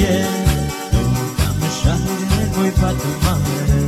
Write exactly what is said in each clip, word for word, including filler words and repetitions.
e nuk kam shajre moj pa të marë.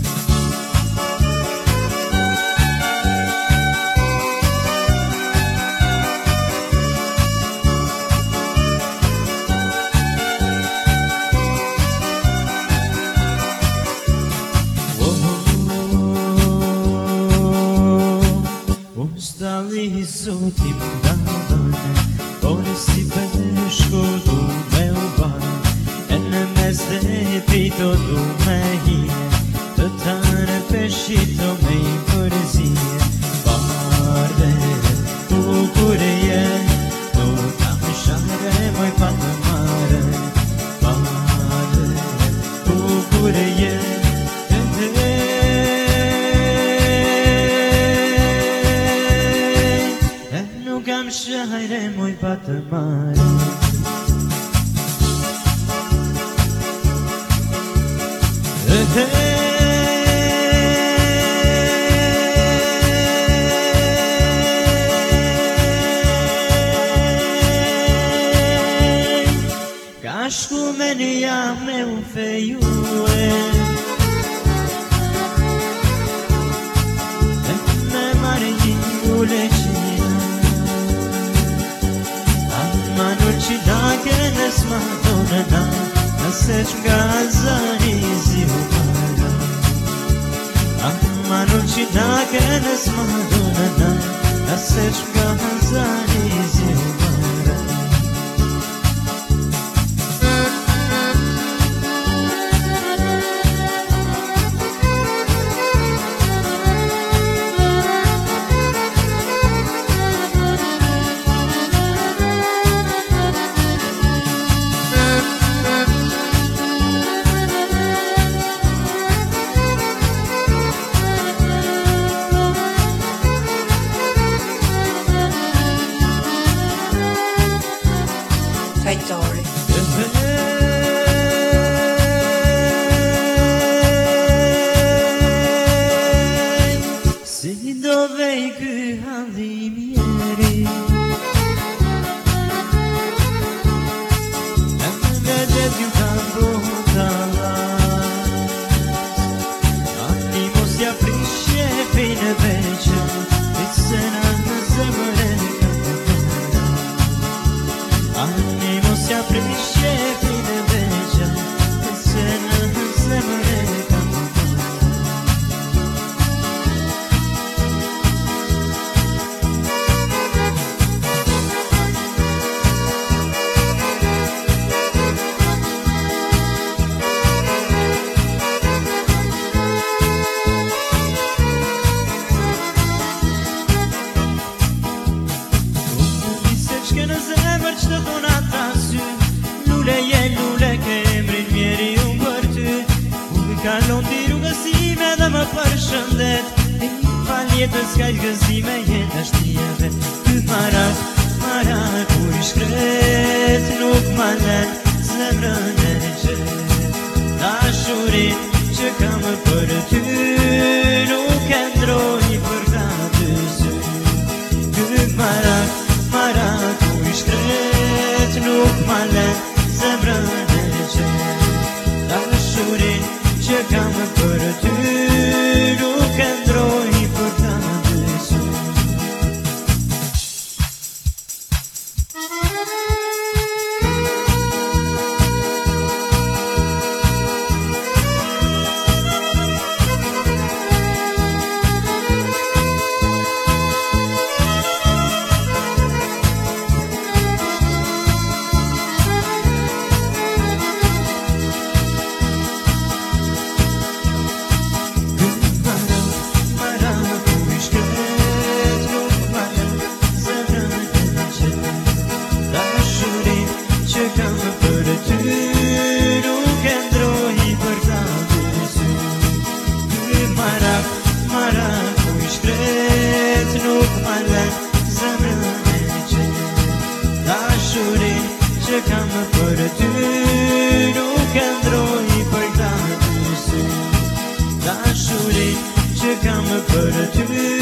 Stali zotim davane, ore si peshko du me u bane, e në mes dhe pito du me hije, të tane peshito me i përzije. Barde, bukure je, nuk kam share moj pa të mare. Barde, bukure je, kam shajre moj pa të marë. Ka shku me një jam me u fejue, me marë një uleqe, manur që dake në smadone na, nëse që nga zani zi u para. Manur që dake në smadone na, nëse që nga zani zi u para. Fajtori. Si do vej ky halli mjeri, e me vedet ju ka botalas, ani mos ja prishje fejnë veqe, i të sena në zemëre ka botalas. Ani mos ja prishje fejnë veqe, i të sena në zemëre ka botalas. Shke në zemër që të thona ta sy, lule je lule ke emrin mjeri unë për ty. Unë kalon t'i rrugësime dhe më përshëndet, e një fal jetës kajt gëzime jetë është një vet. Ky marak, marak u i shkret, nuk ma len zemrën e gjet. Dashurin që kam për ty, nuk e ndroj për ka të sy. Ky marak, marak u i shkret, nuk ma len zemrën e gjet. Dashurin që kam për ty, nuk e ndroj për ta të sy. Që kam për ty, nuk e ndroj për ta të sy. Dashurin që kam për ty,